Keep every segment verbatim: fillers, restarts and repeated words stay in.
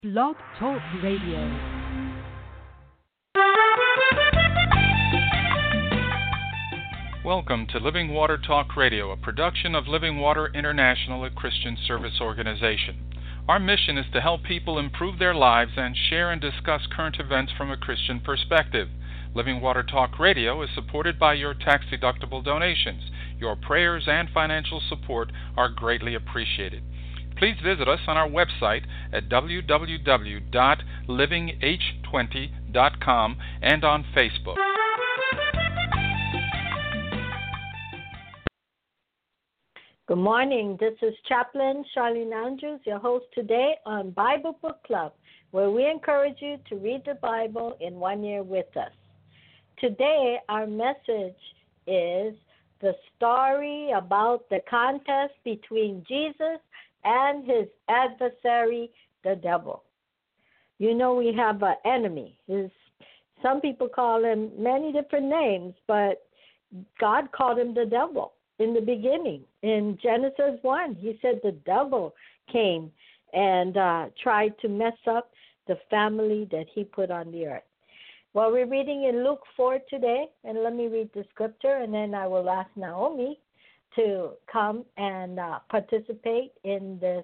Blog Talk Radio. Welcome to Living Water Talk Radio, a production of Living Water International, a Christian service organization. Our mission is to help people improve their lives and share and discuss current events from a Christian perspective. Living Water Talk Radio is supported by your tax-deductible donations. Your prayers and financial support are greatly appreciated. Please visit us on our website at w w w dot living h twenty dot com and on Facebook. Good morning. This is Chaplain Charlene Andrews, your host today on Bible Book Club, where we encourage you to read the Bible in one year with us. Today, our message is the story about the contest between Jesus and his adversary, the devil. You know, we have an enemy. His, some people call him many different names, but God called him the devil in the beginning. In Genesis one, he said the devil came and uh, tried to mess up the family that he put on the earth. Well, we're reading in Luke four today, and let me read the scripture, and then I will ask Naomi to come and uh, participate in this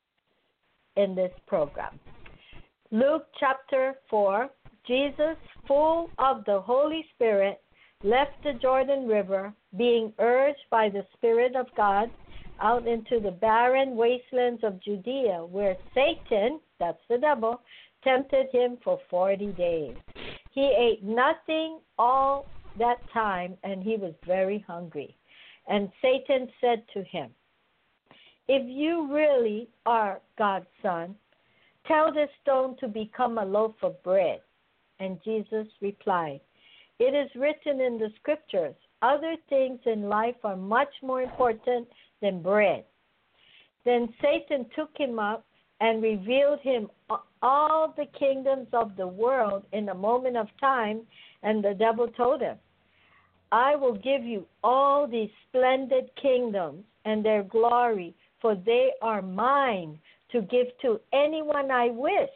in this program. Luke chapter four, Jesus, full of the Holy Spirit, left the Jordan River, being urged by the Spirit of God out into the barren wastelands of Judea, where Satan, that's the devil, tempted him for forty days. He ate nothing all that time, and he was very hungry. And Satan said to him, "If you really are God's son, tell this stone to become a loaf of bread." And Jesus replied, "It is written in the scriptures, other things in life are much more important than bread." Then Satan took him up and revealed him all the kingdoms of the world in a moment of time, and the devil told him, "I will give you all these splendid kingdoms and their glory, for they are mine to give to anyone I wish."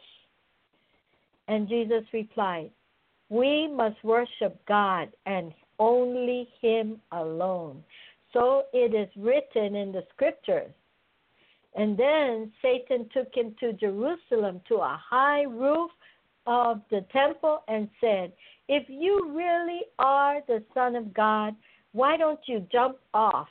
And Jesus replied, "We must worship God and only Him alone. So it is written in the scriptures." And then Satan took him to Jerusalem to a high roof of the temple and said, "If you really are the Son of God, why don't you jump off?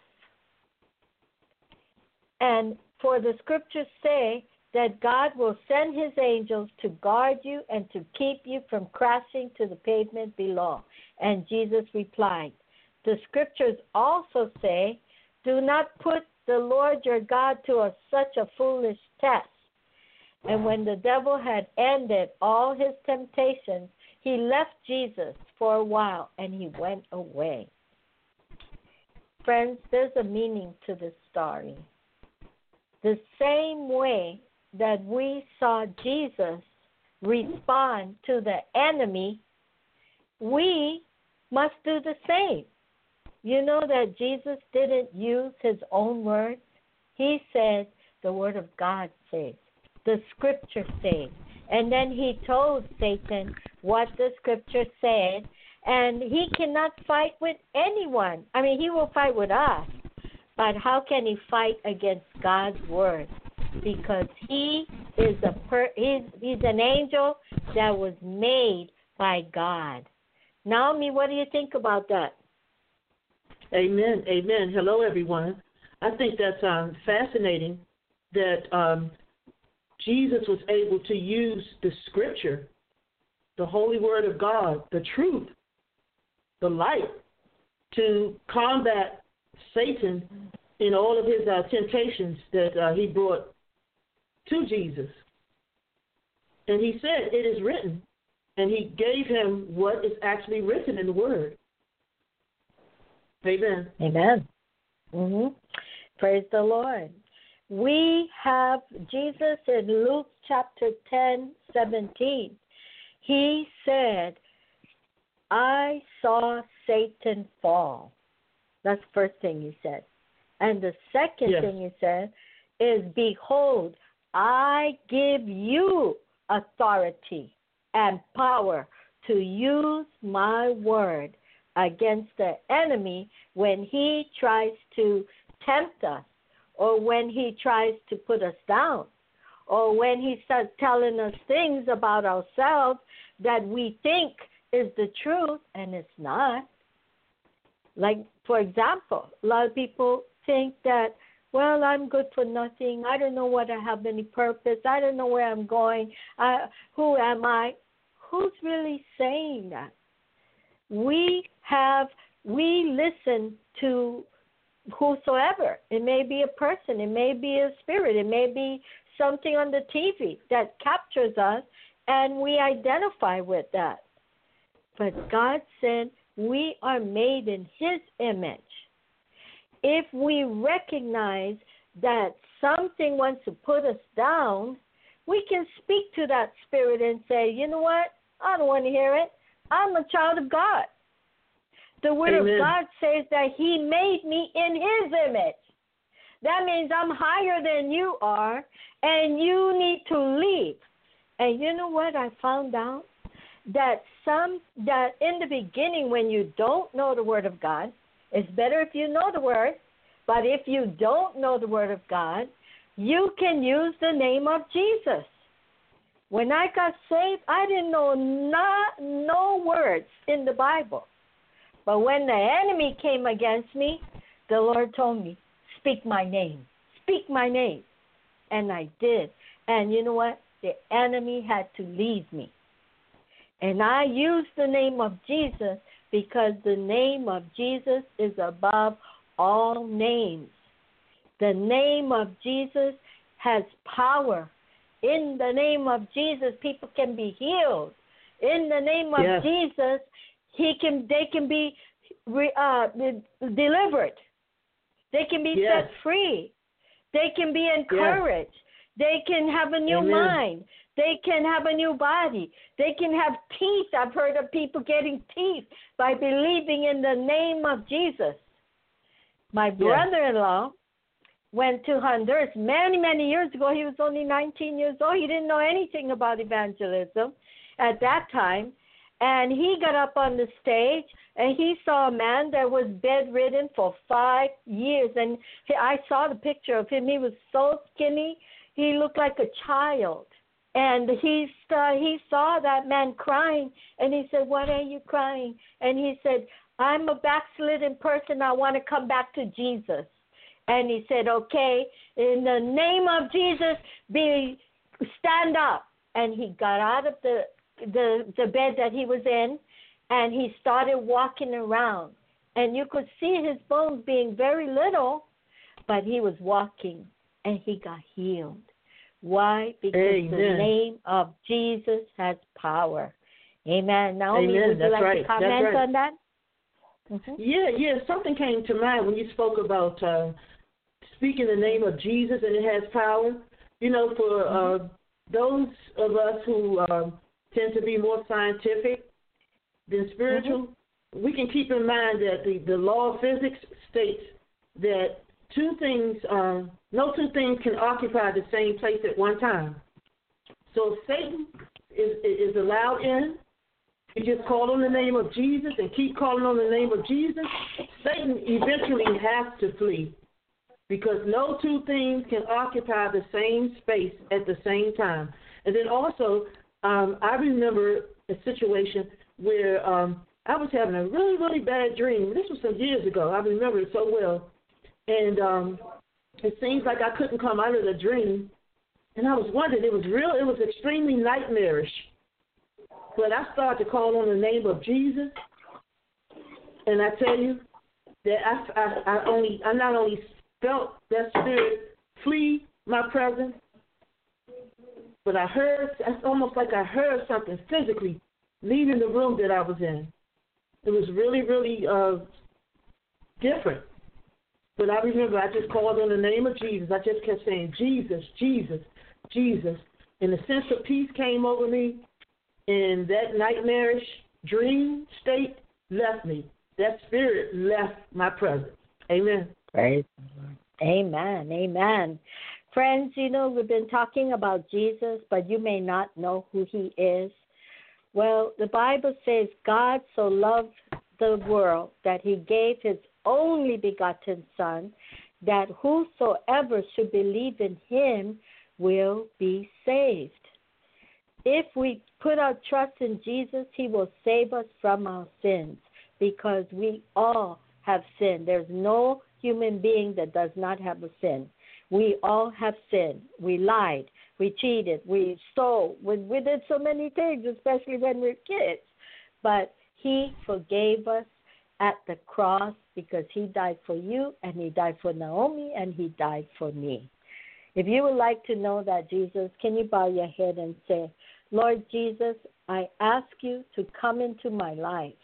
And for the scriptures say that God will send his angels to guard you and to keep you from crashing to the pavement below." And Jesus replied, "The scriptures also say, do not put the Lord your God to a, such a foolish test." And when the devil had ended all his temptations, he left Jesus for a while and he went away. Friends, there's a meaning to this story. The same way that we saw Jesus respond to the enemy, we must do the same. You know that Jesus didn't use his own words. He said, the word of God says, the scripture says. And then he told Satan what the scripture said, and he cannot fight with anyone. I mean, he will fight with us, but how can he fight against God's word? Because he is a per, he's, he's an angel that was made by God. Naomi, what do you think about that? Amen. Amen. Hello, everyone. I think that's um, fascinating that um, Jesus was able to use the scripture, the holy word of God, the truth, the light, to combat Satan in all of his uh, temptations that uh, he brought to Jesus. And he said, "It is written," and he gave him what is actually written in the word. Amen. Amen. Mm-hmm. Praise the Lord. We have Jesus in Luke chapter ten, seventeen. He said, "I saw Satan fall." That's the first thing he said. And the second yes. thing he said is, "Behold, I give you authority and power to use my word against the enemy when he tries to tempt us, or when he tries to put us down, or when he starts telling us things about ourselves that we think is the truth and it's not. Like, for example, a lot of people think that, well, I'm good for nothing. I don't know what I have any purpose. I don't know where I'm going. Uh, who am I? Who's really saying that? We have, we listen to whosoever. It may be a person. It may be a spirit. It may be something on the T V that captures us, and we identify with that. But God said we are made in His image. If we recognize that something wants to put us down, we can speak to that spirit and say, you know what? I don't want to hear it. I'm a child of God. The Word Amen. Of God says that He made me in His image. That means I'm higher than you are, and you need to leave. And you know what I found out? That some that in the beginning, when you don't know the Word of God, it's better if you know the Word. But if you don't know the Word of God, you can use the name of Jesus. When I got saved, I didn't know not, no words in the Bible. But when the enemy came against me, the Lord told me, speak my name. Speak my name. And I did. And you know what? The enemy had to leave me. And I used the name of Jesus because the name of Jesus is above all names. The name of Jesus has power. In the name of Jesus, people can be healed. In the name of yes. Jesus, he can. They can be uh, delivered. They can be yes. set free. They can be encouraged. Yes. They can have a new Amen. Mind. They can have a new body. They can have teeth. I've heard of people getting teeth by believing in the name of Jesus. My brother-in-law went to Honduras many, many years ago. He was only nineteen years old. He didn't know anything about evangelism at that time. And he got up on the stage, and he saw a man that was bedridden for five years. And he, I saw the picture of him. He was so skinny. He looked like a child. And he, uh, he saw that man crying, and he said, what are you crying? And he said, I'm a backslidden person. I want to come back to Jesus. And he said, okay, in the name of Jesus, be stand up. And he got out of the, the, the bed that he was in, and he started walking around. And you could see his bones being very little, but he was walking, and he got healed. Why? Because Amen. The name of Jesus has power. Amen. Naomi, Amen. would you That's like right. to comment right. on that? Mm-hmm. Yeah, yeah. Something came to mind when you spoke about uh, speaking the name of Jesus and it has power. You know, for uh, those of us who uh, tend to be more scientific than spiritual, mm-hmm. we can keep in mind that the, the law of physics states that two things, um, no two things can occupy the same place at one time. So if Satan is, is allowed in, you just call on the name of Jesus and keep calling on the name of Jesus, Satan eventually has to flee, because no two things can occupy the same space at the same time. And then also, um, I remember a situation where um, I was having a really, really bad dream. This was some years ago. I remember it so well. And um, it seems like I couldn't come out of the dream. And I was wondering, it was real, it was extremely nightmarish. But I started to call on the name of Jesus. And I tell you that I, I, I only, I not only felt that spirit flee my presence, but I heard, it's almost like I heard something physically leaving the room that I was in. It was really, really uh, different. But I remember I just called on the name of Jesus. I just kept saying, Jesus, Jesus, Jesus. And a sense of peace came over me, and that nightmarish dream state left me. That spirit left my presence. Amen. Praise the Lord. Amen. Amen. Friends, you know, we've been talking about Jesus, but you may not know who he is. Well, the Bible says God so loved the world that he gave his only begotten Son, that whosoever should believe in him will be saved. If we put our trust in Jesus, he will save us from our sins, because we all have sinned. There's no human being that does not have a sin. We all have sinned. We lied. We cheated. We stole. We, we did so many things, especially when we're kids. But he forgave us at the cross because he died for you, and he died for Naomi, and he died for me. If you would like to know that Jesus, can you bow your head and say, Lord Jesus, I ask you to come into my life.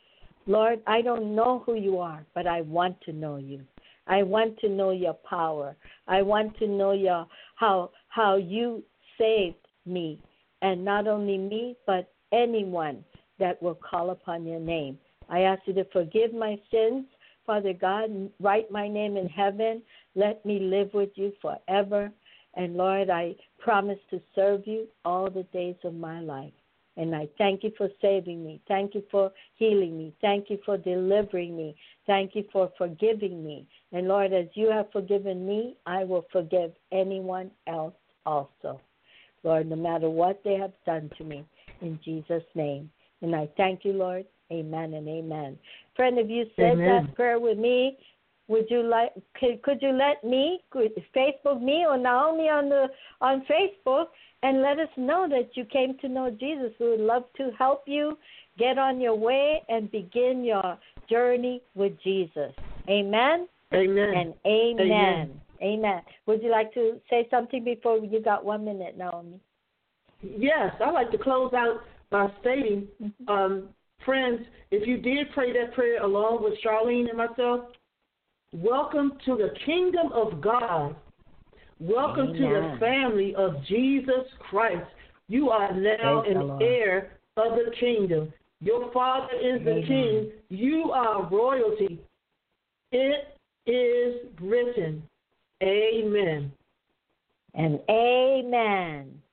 Lord, I don't know who you are, but I want to know you. I want to know your power. I want to know your how how you saved me, and not only me, but anyone that will call upon your name. I ask you to forgive my sins, Father God. Write my name in heaven. Let me live with you forever. And Lord, I promise to serve you all the days of my life. And I thank you for saving me. Thank you for healing me. Thank you for delivering me. Thank you for forgiving me. And Lord, as you have forgiven me, I will forgive anyone else also. Lord, no matter what they have done to me, in Jesus' name. And I thank you, Lord. Amen and amen. Friend, if you said Amen. that prayer with me, would you like? Could, could you let me, could Facebook me or Naomi on the on Facebook, and let us know that you came to know Jesus? We would love to help you get on your way and begin your journey with Jesus. Amen. Amen. And amen. Amen. Amen. Would you like to say something before you got one minute, Naomi? Yes, I'd like to close out by stating, mm-hmm. um, friends, if you did pray that prayer along with Charlene and myself, welcome to the kingdom of God. Welcome Amen. To the family of Jesus Christ. You are now Praise an heir of the kingdom. Your Father is Amen. The King. You are royalty. It is written. Amen. And amen.